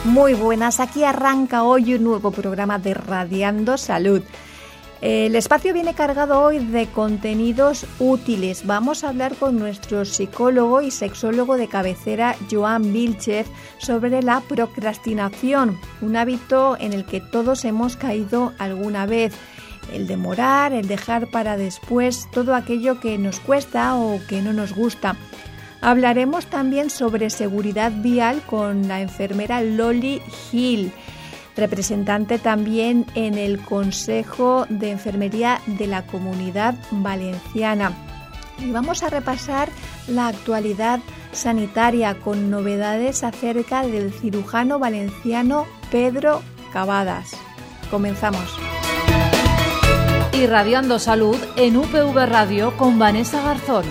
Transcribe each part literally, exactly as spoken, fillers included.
Muy buenas, aquí arranca hoy un nuevo programa de Radiando Salud. El espacio viene cargado hoy de contenidos útiles. Vamos a hablar con nuestro psicólogo y sexólogo de cabecera, Joan Vilchez, sobre la procrastinación, un hábito en el que todos hemos caído alguna vez. El demorar, el dejar para después, todo aquello que nos cuesta o que no nos gusta. Hablaremos también sobre seguridad vial con la enfermera Loli Gil, representante también en el Consejo de Enfermería de la Comunidad Valenciana. Y vamos a repasar la actualidad sanitaria con novedades acerca del cirujano valenciano Pedro Cavadas. Comenzamos. Irradiando Salud en U P V Radio con Vanessa Garzón.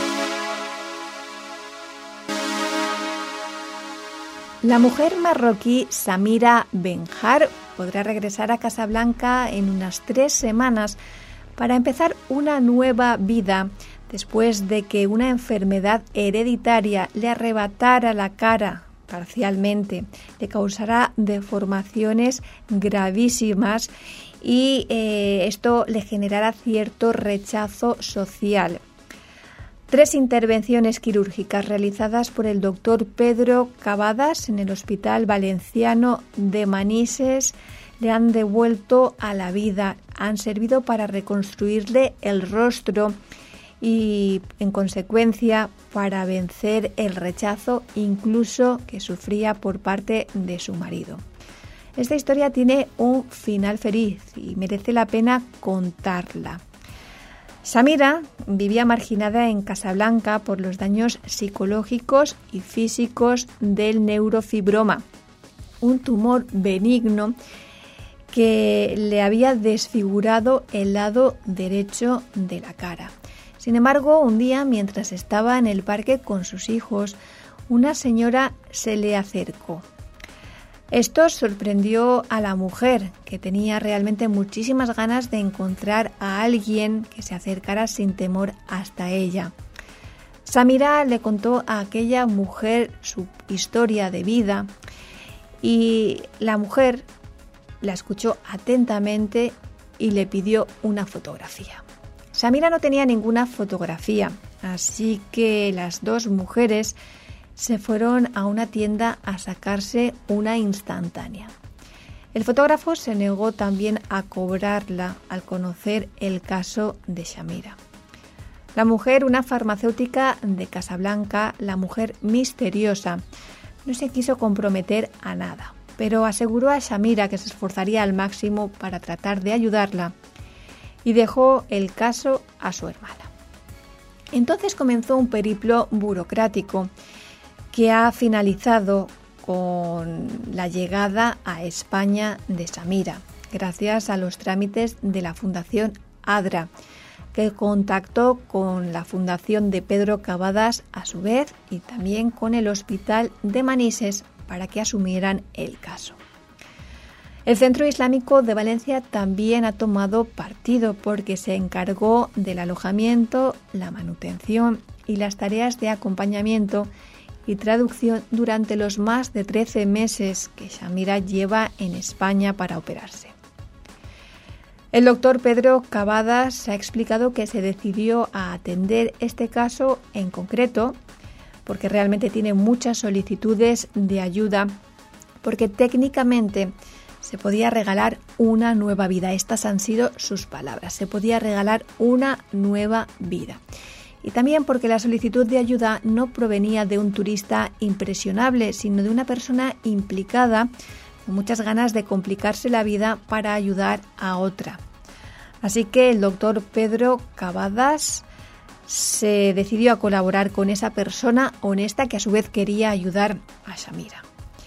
La mujer marroquí Samira Benjar podrá regresar a Casablanca en unas tres semanas para empezar una nueva vida después de que una enfermedad hereditaria le arrebatara la cara parcialmente, le causará deformaciones gravísimas y eh, esto le generará cierto rechazo social. Tres intervenciones quirúrgicas realizadas por el doctor Pedro Cavadas en el Hospital Valenciano de Manises le han devuelto a la vida, han servido para reconstruirle el rostro y, en consecuencia, para vencer el rechazo incluso que sufría por parte de su marido. Esta historia tiene un final feliz y merece la pena contarla. Samira vivía marginada en Casablanca por los daños psicológicos y físicos del neurofibroma, un tumor benigno que le había desfigurado el lado derecho de la cara. Sin embargo, un día, mientras estaba en el parque con sus hijos, una señora se le acercó. Esto sorprendió a la mujer, que tenía realmente muchísimas ganas de encontrar a alguien que se acercara sin temor hasta ella. Samira le contó a aquella mujer su historia de vida y la mujer la escuchó atentamente y le pidió una fotografía. Samira no tenía ninguna fotografía, así que las dos mujeres se fueron a una tienda a sacarse una instantánea. El fotógrafo se negó también a cobrarla al conocer el caso de Samira. La mujer, una farmacéutica de Casablanca, la mujer misteriosa, no se quiso comprometer a nada, pero aseguró a Samira que se esforzaría al máximo para tratar de ayudarla y dejó el caso a su hermana. Entonces comenzó un periplo burocrático que ha finalizado con la llegada a España de Samira, gracias a los trámites de la Fundación ADRA, que contactó con la Fundación de Pedro Cavadas a su vez y también con el Hospital de Manises para que asumieran el caso. El Centro Islámico de Valencia también ha tomado partido porque se encargó del alojamiento, la manutención y las tareas de acompañamiento y traducción durante los más de trece meses que Samira lleva en España para operarse. El doctor Pedro Cavadas ha explicado que se decidió a atender este caso en concreto porque realmente tiene muchas solicitudes de ayuda, porque técnicamente se podía regalar una nueva vida. Estas han sido sus palabras. Se podía regalar una nueva vida. Y también porque la solicitud de ayuda no provenía de un turista impresionable, sino de una persona implicada con muchas ganas de complicarse la vida para ayudar a otra. Así que el doctor Pedro Cavadas se decidió a colaborar con esa persona honesta que a su vez quería ayudar a Samira.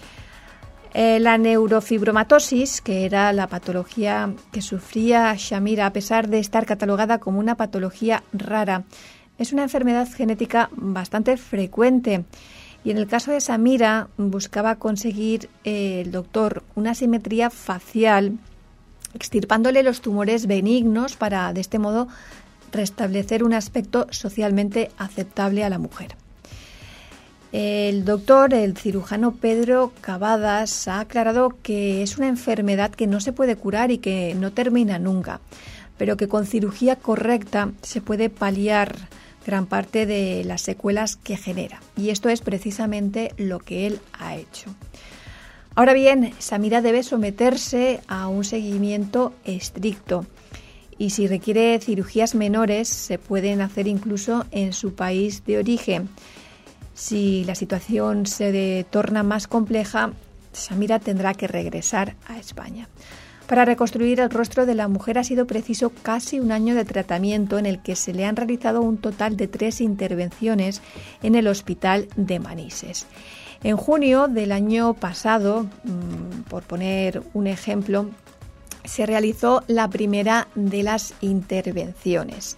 Eh, la neurofibromatosis, que era la patología que sufría Samira a pesar de estar catalogada como una patología rara, es una enfermedad genética bastante frecuente y en el caso de Samira buscaba conseguir eh, el doctor una simetría facial, extirpándole los tumores benignos para de este modo restablecer un aspecto socialmente aceptable a la mujer. El doctor, el cirujano Pedro Cavadas, ha aclarado que es una enfermedad que no se puede curar y que no termina nunca, pero que con cirugía correcta se puede paliar gran parte de las secuelas que genera. Y esto es precisamente lo que él ha hecho. Ahora bien, Samira debe someterse a un seguimiento estricto y si requiere cirugías menores se pueden hacer incluso en su país de origen. Si la situación se torna más compleja, Samira tendrá que regresar a España. Para reconstruir el rostro de la mujer ha sido preciso casi un año de tratamiento en el que se le han realizado un total de tres intervenciones en el hospital de Manises. En junio del año pasado, por poner un ejemplo, se realizó la primera de las intervenciones.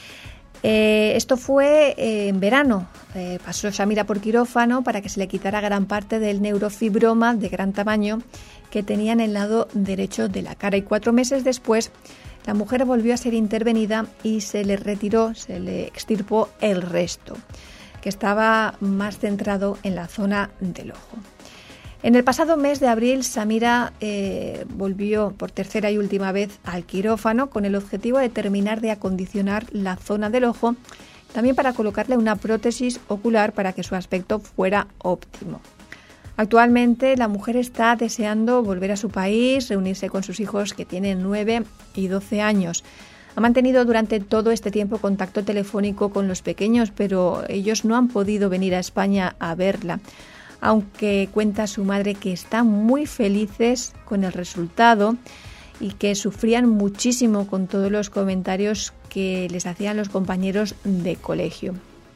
Eh, esto fue eh, en verano. Eh, pasó Samira por quirófano para que se le quitara gran parte del neurofibroma de gran tamaño que tenía en el lado derecho de la cara. Y cuatro meses después, la mujer volvió a ser intervenida y se le retiró, se le extirpó el resto, que estaba más centrado en la zona del ojo. En el pasado mes de abril, Samira eh, volvió por tercera y última vez al quirófano con el objetivo de terminar de acondicionar la zona del ojo, también para colocarle una prótesis ocular para que su aspecto fuera óptimo. Actualmente la mujer está deseando volver a su país, reunirse con sus hijos que tienen nueve y doce años. Ha mantenido durante todo este tiempo contacto telefónico con los pequeños, pero ellos no han podido venir a España a verla, aunque cuenta su madre que están muy felices con el resultado y que sufrían muchísimo con todos los comentarios que les hacían los compañeros de colegio.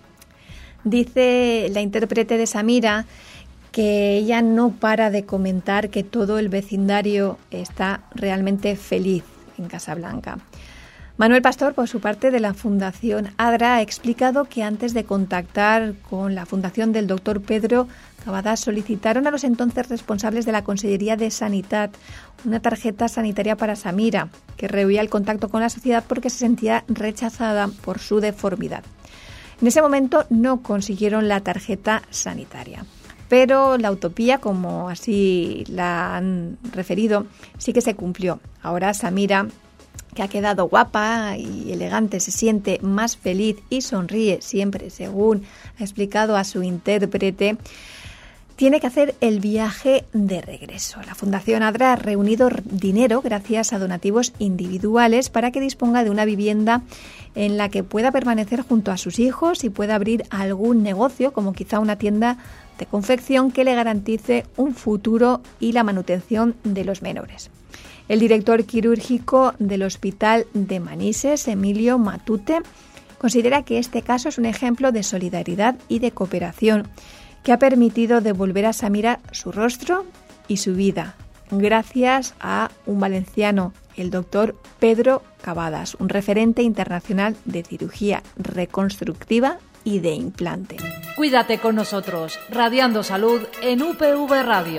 Dice la intérprete de Samira que ella no para de comentar que todo el vecindario está realmente feliz en Casablanca. Manuel Pastor, por su parte, de la Fundación ADRA, ha explicado que antes de contactar con la Fundación del doctor Pedro Cavadas solicitaron a los entonces responsables de la Consellería de Sanidad una tarjeta sanitaria para Samira, que rehuía el contacto con la sociedad porque se sentía rechazada por su deformidad. En ese momento no consiguieron la tarjeta sanitaria, pero la utopía, como así la han referido, sí que se cumplió. Ahora Samira, que ha quedado guapa y elegante, se siente más feliz y sonríe siempre, según ha explicado a su intérprete, tiene que hacer el viaje de regreso. La Fundación ADRA ha reunido dinero gracias a donativos individuales para que disponga de una vivienda en la que pueda permanecer junto a sus hijos y pueda abrir algún negocio, como quizá una tienda de confección que le garantice un futuro y la manutención de los menores. El director quirúrgico del Hospital de Manises, Emilio Matute, considera que este caso es un ejemplo de solidaridad y de cooperación que ha permitido devolver a Samira su rostro y su vida, gracias a un valenciano, el doctor Pedro Cavadas, un referente internacional de cirugía reconstructiva y de implante. Cuídate con nosotros, Radiando Salud en U P V Radio.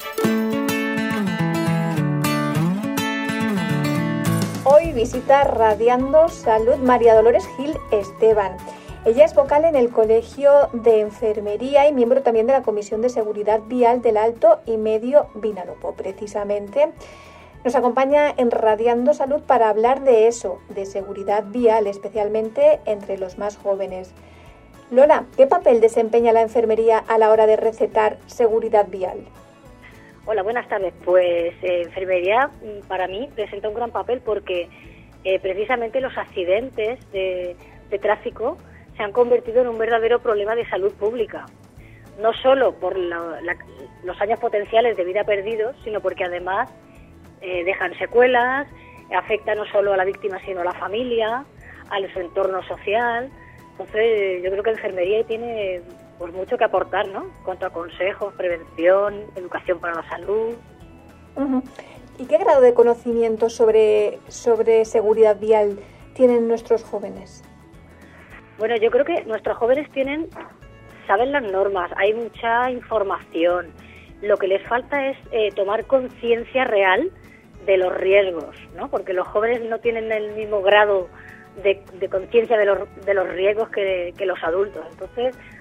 Hoy visita Radiando Salud María Dolores Gil Esteban. Ella es vocal en el Colegio de Enfermería y miembro también de la Comisión de Seguridad Vial del Alto y Medio Vinalopó. Precisamente nos acompaña en Radiando Salud para hablar de eso, de seguridad vial, especialmente entre los más jóvenes. Lola, ¿qué papel desempeña la enfermería a la hora de recetar seguridad vial? Hola, buenas tardes. Pues eh, enfermería para mí presenta un gran papel porque eh, precisamente los accidentes de, de tráfico se han convertido en un verdadero problema de salud pública. No solo por la, la, los años potenciales de vida perdidos, sino porque además eh, dejan secuelas, afecta no solo a la víctima sino a la familia, a su entorno social. Entonces yo creo que enfermería tiene pues mucho que aportar, ¿no? En cuanto a consejos, prevención, educación para la salud. Uh-huh. ¿Y qué grado de conocimiento sobre, sobre seguridad vial tienen nuestros jóvenes? Bueno, yo creo que nuestros jóvenes tienen, saben las normas, hay mucha información. Lo que les falta es eh, tomar conciencia real de los riesgos, ¿no? Porque los jóvenes no tienen el mismo grado de, de conciencia de los, de los riesgos que, que los adultos. Entonces,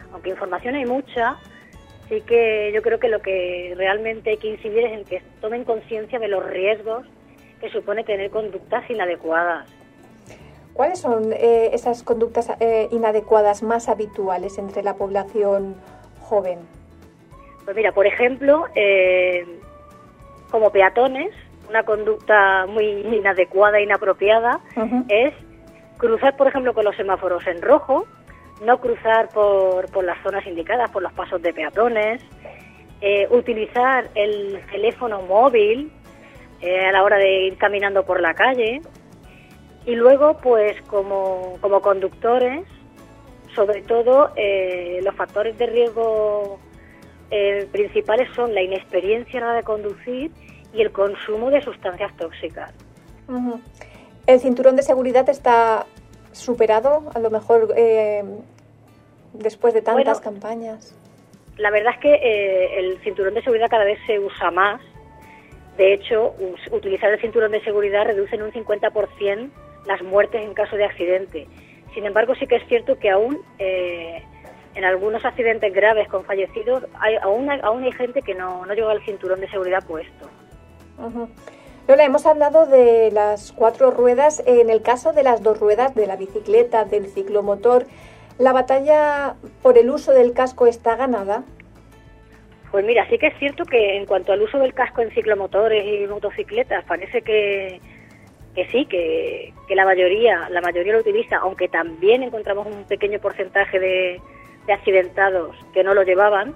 aunque información hay mucha, sí que yo creo que lo que realmente hay que incidir es en que tomen conciencia de los riesgos que supone tener conductas inadecuadas. ¿Cuáles son eh, esas conductas eh, inadecuadas más habituales entre la población joven? Pues mira, por ejemplo, eh, como peatones, una conducta muy inadecuada e inapropiada uh-huh. es cruzar, por ejemplo, con los semáforos en rojo, no cruzar por, por las zonas indicadas, por los pasos de peatones, eh, utilizar el teléfono móvil eh, a la hora de ir caminando por la calle. Y luego, pues, como, como conductores, sobre todo, eh, los factores de riesgo eh, principales son la inexperiencia a la hora de conducir y el consumo de sustancias tóxicas. Uh-huh. ¿El cinturón de seguridad está superado, a lo mejor, eh, después de tantas bueno, campañas? La verdad es que eh, el cinturón de seguridad cada vez se usa más. De hecho, us, utilizar el cinturón de seguridad reduce en un cincuenta por ciento las muertes en caso de accidente. Sin embargo, sí que es cierto que aún eh, en algunos accidentes graves con fallecidos hay, aún, hay, aún hay gente que no, no lleva el cinturón de seguridad puesto. Uh-huh. Lola, hemos hablado de las cuatro ruedas. En el caso de las dos ruedas, de la bicicleta, del ciclomotor, ¿la batalla por el uso del casco está ganada? Pues mira, sí que es cierto que en cuanto al uso del casco en ciclomotores y motocicletas, parece que que sí, que, que la mayoría la mayoría lo utiliza, aunque también encontramos un pequeño porcentaje de, de accidentados que no lo llevaban.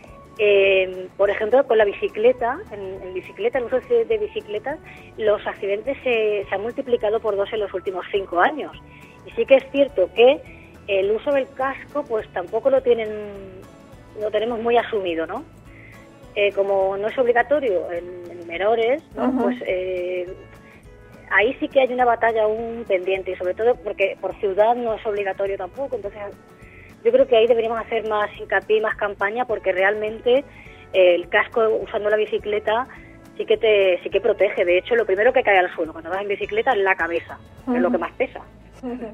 Eh, por ejemplo, con la bicicleta, en, en bicicleta, el uso de, de bicicletas, los accidentes se, se han multiplicado por dos en los últimos cinco años. Y sí que es cierto que el uso del casco, pues tampoco lo tienen, lo tenemos muy asumido, ¿no? Eh, como no es obligatorio en, en menores, ¿no? Uh-huh. Pues eh, ahí sí que hay una batalla aún pendiente, y sobre todo porque por ciudad no es obligatorio tampoco. Entonces yo creo que ahí deberíamos hacer más hincapié, más campaña, porque realmente eh, el casco usando la bicicleta sí que te sí que protege. De hecho, lo primero que cae al suelo cuando vas en bicicleta es la cabeza, uh-huh. que es lo que más pesa. Uh-huh.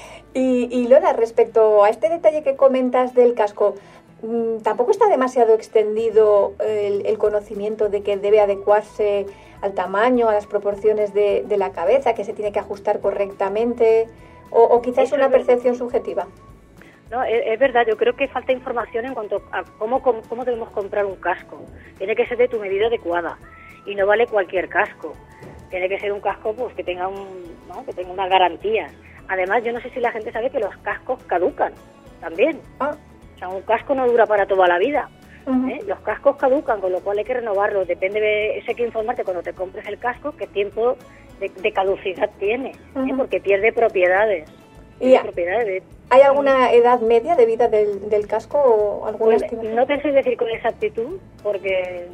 Y, y Lola, respecto a este detalle que comentas del casco, tampoco está demasiado extendido el, el conocimiento de que debe adecuarse al tamaño, a las proporciones de, de la cabeza, que se tiene que ajustar correctamente, o, o quizás es una percepción subjetiva. No, es, es verdad, yo creo que falta información en cuanto a cómo, cómo, cómo debemos comprar un casco. Tiene que ser de tu medida adecuada y no vale cualquier casco. Tiene que ser un casco pues que tenga un, ¿no? que tenga unas garantías. Además, yo no sé si la gente sabe que los cascos caducan también. Ah. O sea, un casco no dura para toda la vida. Uh-huh. ¿eh? Los cascos caducan, con lo cual hay que renovarlos. Depende de eso, hay que informarte cuando te compres el casco qué tiempo de, de caducidad tiene, uh-huh. ¿eh? Porque pierde propiedades. ¿Y propiedades. ¿Hay alguna edad media de vida del, del casco o alguna pues, estimación? No te sé decir con exactitud, porque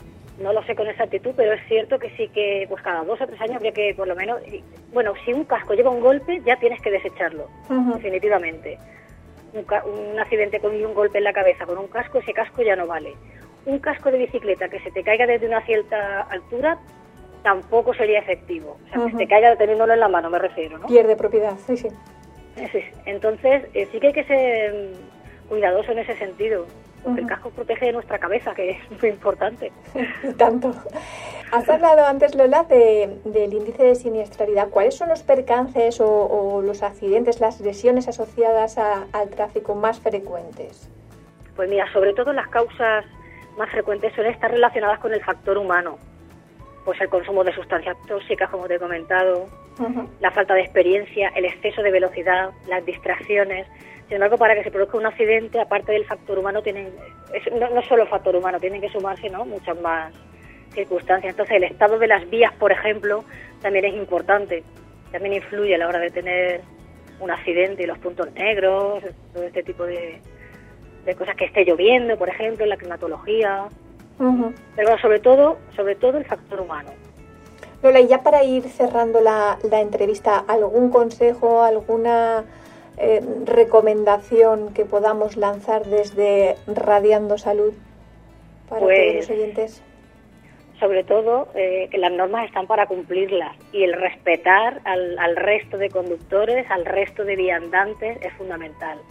no lo sé con exactitud, pero es cierto que sí que pues cada dos o tres años habría que, por lo menos, bueno, si un casco lleva un golpe, ya tienes que desecharlo, uh-huh. definitivamente. Un, ca- un accidente con un golpe en la cabeza con un casco, ese casco ya no vale. Un casco de bicicleta que se te caiga desde una cierta altura tampoco sería efectivo. O sea, uh-huh. que se te caiga teniéndolo en la mano, me refiero, ¿no? Pierde propiedad, sí, sí. sí. Entonces, eh, sí que hay que ser cuidadoso en ese sentido, porque uh-huh. el casco protege de nuestra cabeza, que es muy importante. Y tanto. Has hablado antes, Lola, de, del índice de siniestralidad. ¿Cuáles son los percances o, o los accidentes, las lesiones asociadas a, al tráfico más frecuentes? Pues mira, sobre todo las causas más frecuentes suelen estar relacionadas con el factor humano. Pues el consumo de sustancias tóxicas, como te he comentado, uh-huh. la falta de experiencia, el exceso de velocidad, las distracciones. Sin embargo, para que se produzca un accidente, aparte del factor humano, tienen es, no, no solo el factor humano, tienen que sumarse, ¿no?, muchas más circunstancias. Entonces, el estado de las vías, por ejemplo, también es importante. También influye a la hora de tener un accidente, los puntos negros, todo este tipo de, de cosas, que esté lloviendo, por ejemplo, la climatología. Uh-huh. Pero bueno, sobre todo, sobre todo el factor humano. Lola, y ya para ir cerrando la, la entrevista, ¿algún consejo, alguna eh, recomendación que podamos lanzar desde Radiando Salud para pues, todos los oyentes? Sobre todo eh, que las normas están para cumplirlas, y el respetar al, al resto de conductores, al resto de viandantes es fundamental.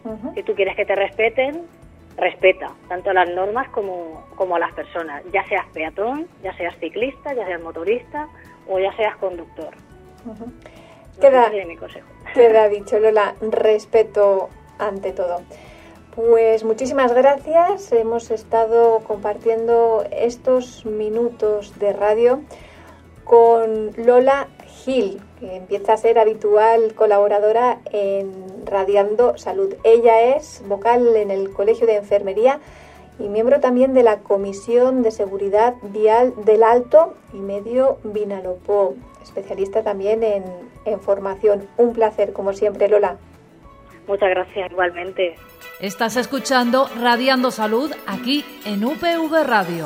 Uh-huh. Si tú quieres que te respeten, respeta tanto las normas como, como a las personas, ya seas peatón, ya seas ciclista, ya seas motorista o ya seas conductor. Uh-huh. No Queda, sé, mi consejo. Queda dicho, Lola, respeto ante todo. Pues muchísimas gracias, hemos estado compartiendo estos minutos de radio con Lola Gil, que empieza a ser habitual colaboradora en Radiando Salud. Ella es vocal en el Colegio de Enfermería y miembro también de la Comisión de Seguridad Vial del Alto y Medio Vinalopó, especialista también en, en formación. Un placer, como siempre, Lola. Muchas gracias, igualmente. Estás escuchando Radiando Salud aquí en U P V Radio.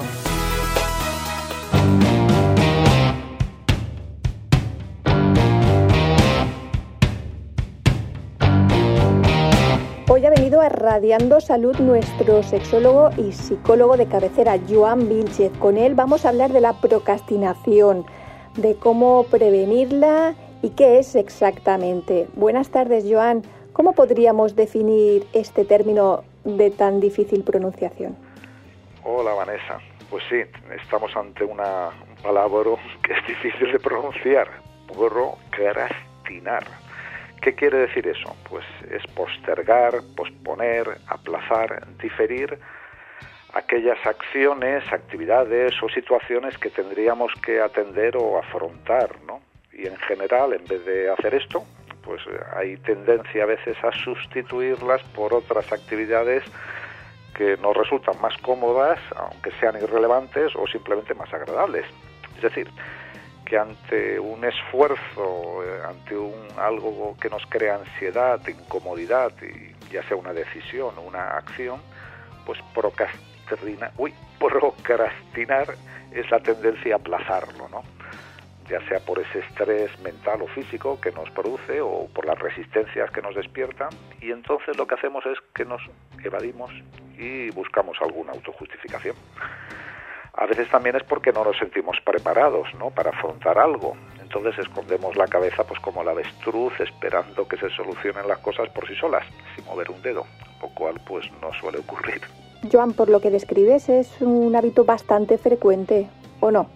Hoy ha venido a Radiando Salud nuestro sexólogo y psicólogo de cabecera, Joan Vilchez. Con él vamos a hablar de la procrastinación, de cómo prevenirla y qué es exactamente. Buenas tardes, Joan. ¿Cómo podríamos definir este término de tan difícil pronunciación? Hola, Vanessa. Pues sí, estamos ante una, un palabra que es difícil de pronunciar. Procrastinar. ¿Qué quiere decir eso? Pues es postergar, posponer, aplazar, diferir aquellas acciones, actividades o situaciones que tendríamos que atender o afrontar, ¿no? Y en general, en vez de hacer esto, pues hay tendencia a veces a sustituirlas por otras actividades que nos resultan más cómodas, aunque sean irrelevantes o simplemente más agradables. Es decir, que ante un esfuerzo, ante un algo que nos crea ansiedad, incomodidad, y ya sea una decisión o una acción, pues procrastinar, uy, procrastinar es la tendencia a aplazarlo, ¿no? Ya sea por ese estrés mental o físico que nos produce o por las resistencias que nos despiertan, y entonces lo que hacemos es que nos evadimos y buscamos alguna autojustificación. A veces también es porque no nos sentimos preparados, ¿no?, para afrontar algo. Entonces escondemos la cabeza pues como el avestruz, esperando que se solucionen las cosas por sí solas, sin mover un dedo, lo cual pues no suele ocurrir. Joan, por lo que describes, es un hábito bastante frecuente, ¿o no?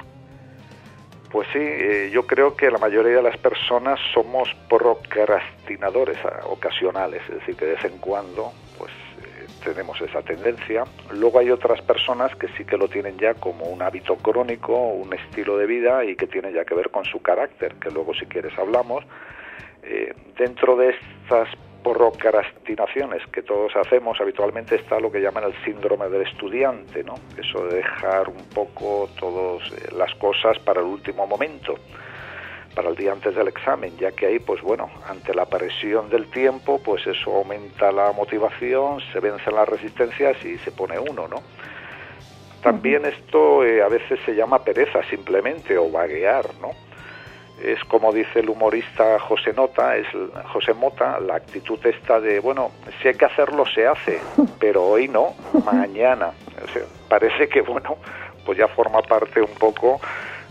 Pues sí, eh, yo creo que la mayoría de las personas somos procrastinadores ocasionales, es decir, que de vez en cuando pues eh, tenemos esa tendencia. Luego hay otras personas que sí que lo tienen ya como un hábito crónico, un estilo de vida y que tiene ya que ver con su carácter, que luego si quieres hablamos. Eh, dentro de estas procrastinaciones que todos hacemos habitualmente está lo que llaman el síndrome del estudiante, ¿no? Eso de dejar un poco todas eh, las cosas para el último momento, para el día antes del examen, ya que ahí, pues bueno, ante la presión del tiempo, pues eso aumenta la motivación, se vencen las resistencias y se pone uno, ¿no? También esto eh, a veces se llama pereza simplemente, o vaguear, ¿no? Es como dice el humorista José Nota, es José Mota, la actitud esta de, bueno, si hay que hacerlo se hace, pero hoy no, mañana. O sea, parece que, bueno, pues ya forma parte un poco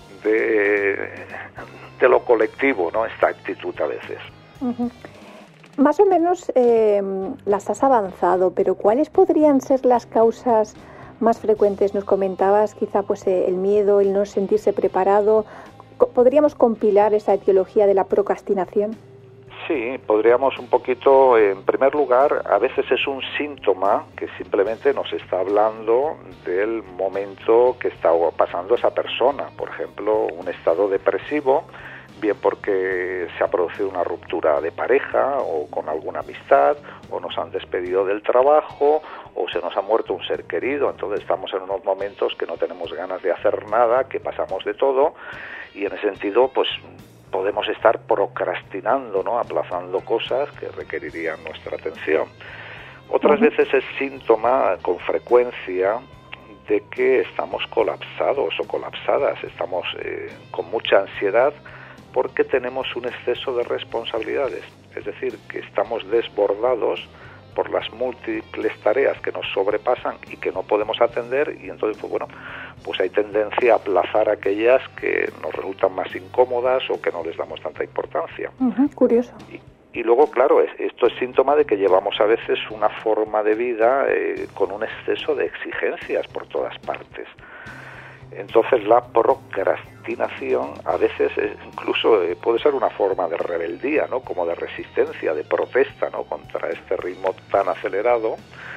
de, de lo colectivo, ¿no?, esta actitud a veces. Uh-huh. Más o menos eh, las has avanzado, pero ¿cuáles podrían ser las causas más frecuentes? Nos comentabas quizá pues el miedo, el no sentirse preparado. ¿Podríamos compilar esa etiología de la procrastinación? Sí, podríamos un poquito, en primer lugar, a veces es un síntoma que simplemente nos está hablando del momento que está pasando esa persona. Por ejemplo, un estado depresivo, bien porque se ha producido una ruptura de pareja o con alguna amistad, o nos han despedido del trabajo, o se nos ha muerto un ser querido. Entonces estamos en unos momentos que no tenemos ganas de hacer nada, que pasamos de todo, y en ese sentido pues podemos estar procrastinando, ¿no?, aplazando cosas que requerirían nuestra atención. Otras uh-huh. veces es síntoma con frecuencia de que estamos colapsados o colapsadas, estamos eh, con mucha ansiedad porque tenemos un exceso de responsabilidades, es decir, que estamos desbordados por las múltiples tareas que nos sobrepasan y que no podemos atender, y entonces pues bueno, pues hay tendencia a aplazar aquellas que nos resultan más incómodas o que no les damos tanta importancia. Uh-huh, curioso. Y, Y luego, claro, es, esto es síntoma de que llevamos a veces una forma de vida eh, con un exceso de exigencias por todas partes. Entonces la procrastinación a veces es, incluso eh, puede ser una forma de rebeldía, ¿no? Como de resistencia, de protesta, ¿no? Contra este ritmo tan acelerado.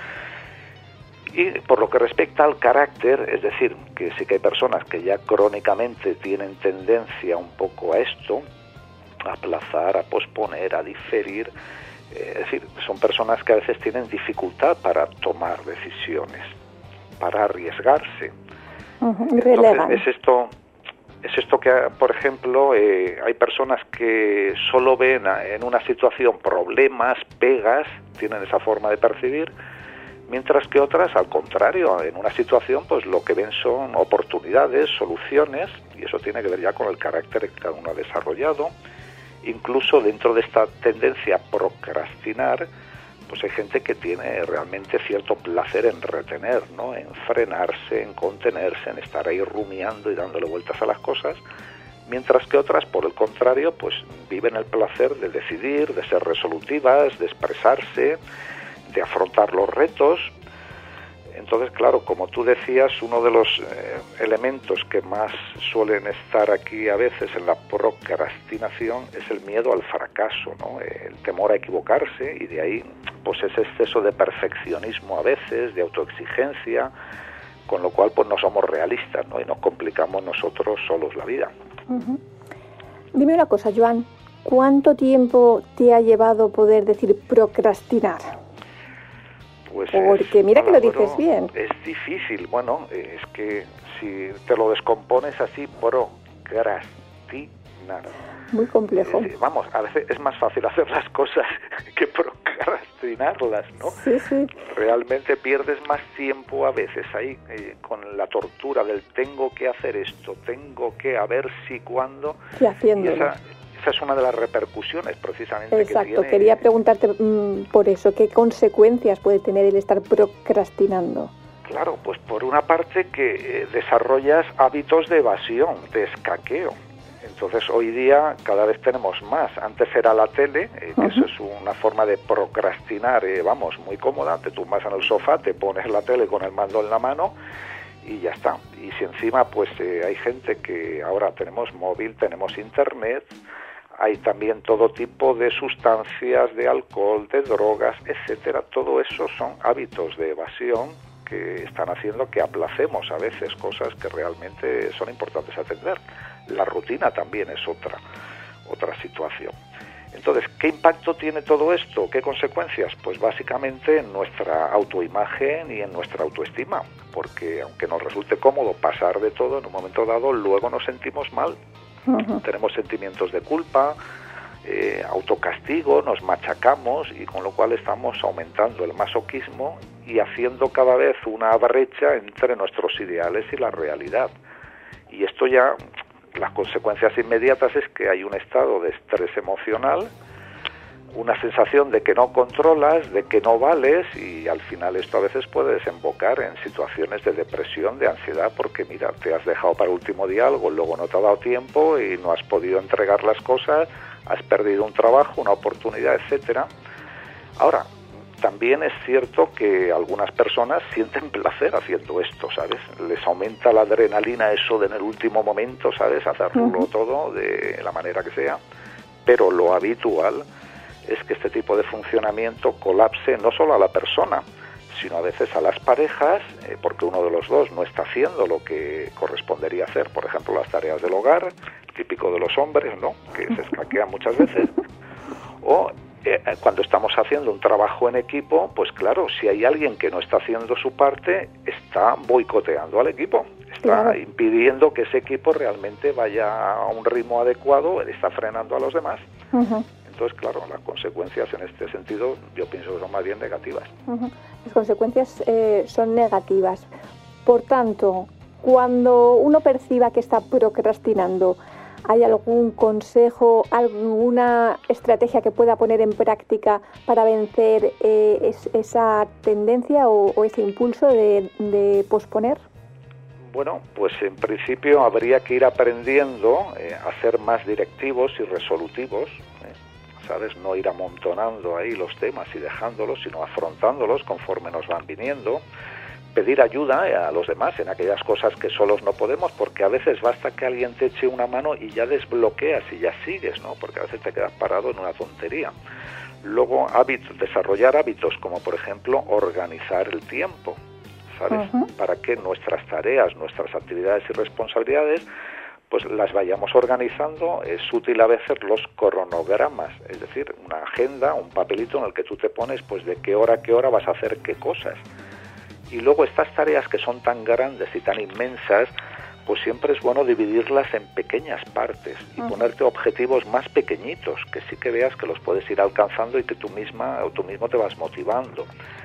Y por lo que respecta al carácter, es decir, que sí que hay personas que ya crónicamente tienen tendencia un poco a esto, a aplazar, a posponer, a diferir, eh, es decir, son personas que a veces tienen dificultad para tomar decisiones, para arriesgarse. Uh-huh. Entonces, es esto, es esto que, por ejemplo, eh, hay personas que solo ven en una situación problemas, pegas, tienen esa forma de percibir, mientras que otras, al contrario, en una situación, pues lo que ven son oportunidades, soluciones, y eso tiene que ver ya con el carácter que cada uno ha desarrollado. Incluso dentro de esta tendencia a procrastinar, pues hay gente que tiene realmente cierto placer en retener, ¿no? En frenarse, en contenerse, en estar ahí rumiando y dándole vueltas a las cosas, mientras que otras, por el contrario, pues viven el placer de decidir, de ser resolutivas, de expresarse, de afrontar los retos. Entonces, claro, como tú decías, uno de los eh, elementos que más suelen estar aquí a veces en la procrastinación es el miedo al fracaso, ¿no? El temor a equivocarse, y de ahí pues ese exceso de perfeccionismo a veces, de autoexigencia, con lo cual pues no somos realistas, ¿no? Y nos complicamos nosotros solos la vida. Uh-huh. Dime una cosa, Joan, ¿cuánto tiempo te ha llevado poder decir procrastinar? Pues porque mira que lo dices bien. Es difícil, bueno, es que si te lo descompones así, procrastinar. Muy complejo. Es, vamos, a veces es más fácil hacer las cosas que procrastinarlas, ¿no? Sí, sí. Realmente pierdes más tiempo a veces ahí eh, con la tortura del tengo que hacer esto, tengo que a ver si cuándo. Sí, haciéndolo. Y esa, esa es una de las repercusiones precisamente. Exacto, que tiene... quería preguntarte mmm, por eso, ¿qué consecuencias puede tener el estar procrastinando? Claro, pues por una parte que eh, desarrollas hábitos de evasión, de escaqueo. Entonces hoy día cada vez tenemos más. Antes era la tele, eh, que uh-huh. eso es una forma de procrastinar, eh, vamos, muy cómoda. Te tumbas en el sofá, te pones la tele con el mando en la mano y ya está. Y si encima pues eh, hay gente que ahora tenemos móvil, tenemos internet, hay también todo tipo de sustancias, de alcohol, de drogas, etcétera. Todo eso son hábitos de evasión que están haciendo que aplacemos a veces cosas que realmente son importantes atender. La rutina también es otra, otra situación. Entonces, ¿qué impacto tiene todo esto? ¿Qué consecuencias? Pues básicamente en nuestra autoimagen y en nuestra autoestima, porque aunque nos resulte cómodo pasar de todo, en un momento dado luego nos sentimos mal. Uh-huh. Tenemos sentimientos de culpa, eh, autocastigo, nos machacamos, y con lo cual estamos aumentando el masoquismo y haciendo cada vez una brecha entre nuestros ideales y la realidad. Y esto ya, las consecuencias inmediatas es que hay un estado de estrés emocional, una sensación de que no controlas, de que no vales, y al final esto a veces puede desembocar en situaciones de depresión, de ansiedad, porque mira, te has dejado para el último día algo, luego no te ha dado tiempo y no has podido entregar las cosas, has perdido un trabajo, una oportunidad, etcétera. Ahora, también es cierto que algunas personas sienten placer haciendo esto, ¿sabes? Les aumenta la adrenalina eso de en el último momento, ¿sabes? Hacerlo uh-huh. todo de la manera que sea, pero lo habitual es que este tipo de funcionamiento colapse no solo a la persona, sino a veces a las parejas, eh, porque uno de los dos no está haciendo lo que correspondería hacer, por ejemplo, las tareas del hogar, típico de los hombres, ¿no?, que se escaquean muchas veces, o eh, cuando estamos haciendo un trabajo en equipo, pues claro, si hay alguien que no está haciendo su parte, está boicoteando al equipo, está claro. impidiendo que ese equipo realmente vaya a un ritmo adecuado, está frenando a los demás. Uh-huh. Entonces, claro, las consecuencias en este sentido yo pienso que son más bien negativas. Uh-huh. Las consecuencias eh, son negativas. Por tanto, cuando uno perciba que está procrastinando, ¿hay algún consejo, alguna estrategia que pueda poner en práctica para vencer eh, es, esa tendencia o, o ese impulso de, de posponer? Bueno, pues en principio habría que ir aprendiendo eh, a ser más directivos y resolutivos, eh, a ¿sabes? No ir amontonando ahí los temas y dejándolos, sino afrontándolos conforme nos van viniendo. Pedir ayuda a los demás en aquellas cosas que solos no podemos, porque a veces basta que alguien te eche una mano y ya desbloqueas y ya sigues, ¿no? Porque a veces te quedas parado en una tontería. Luego, hábitos, desarrollar hábitos como, por ejemplo, organizar el tiempo, ¿sabes? Uh-huh. Para que nuestras tareas, nuestras actividades y responsabilidades, pues las vayamos organizando. Es útil a veces los cronogramas, es decir, una agenda, un papelito en el que tú te pones, pues de qué hora a qué hora vas a hacer qué cosas. Y luego estas tareas que son tan grandes y tan inmensas, pues siempre es bueno dividirlas en pequeñas partes y uh-huh. ponerte objetivos más pequeñitos, que sí que veas que los puedes ir alcanzando y que tú misma o tú mismo te vas motivando.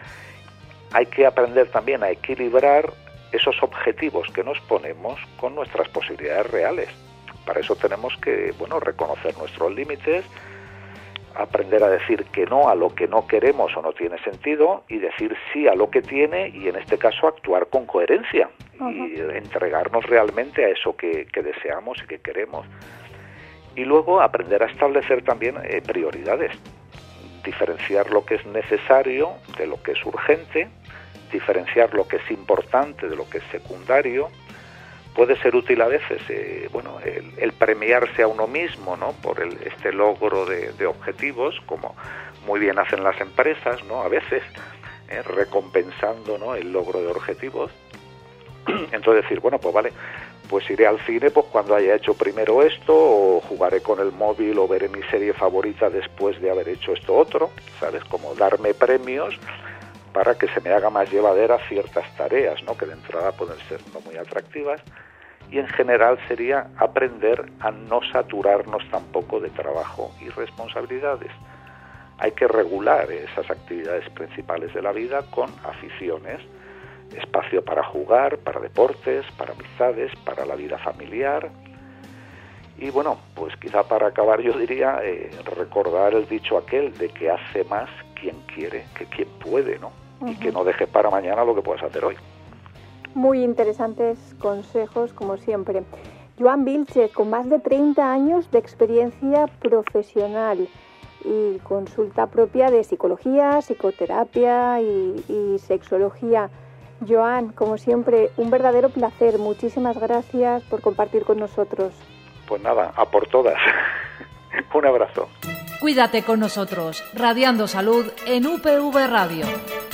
Hay que aprender también a equilibrar esos objetivos que nos ponemos con nuestras posibilidades reales. Para eso tenemos que, bueno, reconocer nuestros límites, aprender a decir que no a lo que no queremos o no tiene sentido y decir sí a lo que tiene, y en este caso actuar con coherencia uh-huh. y entregarnos realmente a eso que, que deseamos y que queremos. Y luego aprender a establecer también eh, prioridades, diferenciar lo que es necesario de lo que es urgente, diferenciar lo que es importante de lo que es secundario. Puede ser útil a veces, eh, bueno, el, el premiarse a uno mismo, ¿no? Por el, este logro de, de objetivos, como muy bien hacen las empresas, ¿no? A veces, eh, recompensando, ¿no? El logro de objetivos. Entonces decir, bueno, pues vale, pues iré al cine pues cuando haya hecho primero esto, o jugaré con el móvil, o veré mi serie favorita después de haber hecho esto otro, ¿sabes? Como darme premios para que se me haga más llevadera ciertas tareas, ¿no? Que de entrada pueden ser no muy atractivas. Y en general sería aprender a no saturarnos tampoco de trabajo y responsabilidades. Hay que regular esas actividades principales de la vida con aficiones, espacio para jugar, para deportes, para amistades, para la vida familiar. Y bueno, pues quizá para acabar yo diría eh, recordar el dicho aquel de que hace más quien quiere que quien puede, ¿no? Uh-huh. Y que no dejes para mañana lo que puedes hacer hoy. Muy interesantes consejos, como siempre. Joan Vilchez, con más de treinta años de experiencia profesional y consulta propia de psicología, psicoterapia y, y sexología. Joan, como siempre, un verdadero placer. Muchísimas gracias por compartir con nosotros. Pues nada, a por todas. Un abrazo. Cuídate con nosotros, Radiando Salud en U P V Radio.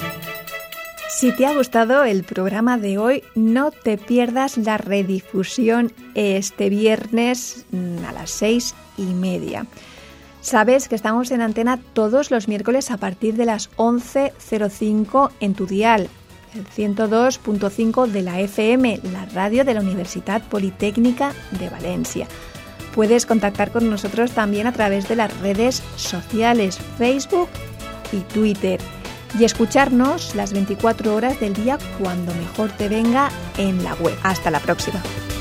Si te ha gustado el programa de hoy, no te pierdas la redifusión este viernes a las seis y media. Sabes que estamos en antena todos los miércoles a partir de las once cero cinco en tu dial, el ciento dos punto cinco de la F M, la radio de la Universidad Politécnica de Valencia. Puedes contactar con nosotros también a través de las redes sociales, Facebook y Twitter. Y escucharnos las veinticuatro horas del día cuando mejor te venga en la web. Hasta la próxima.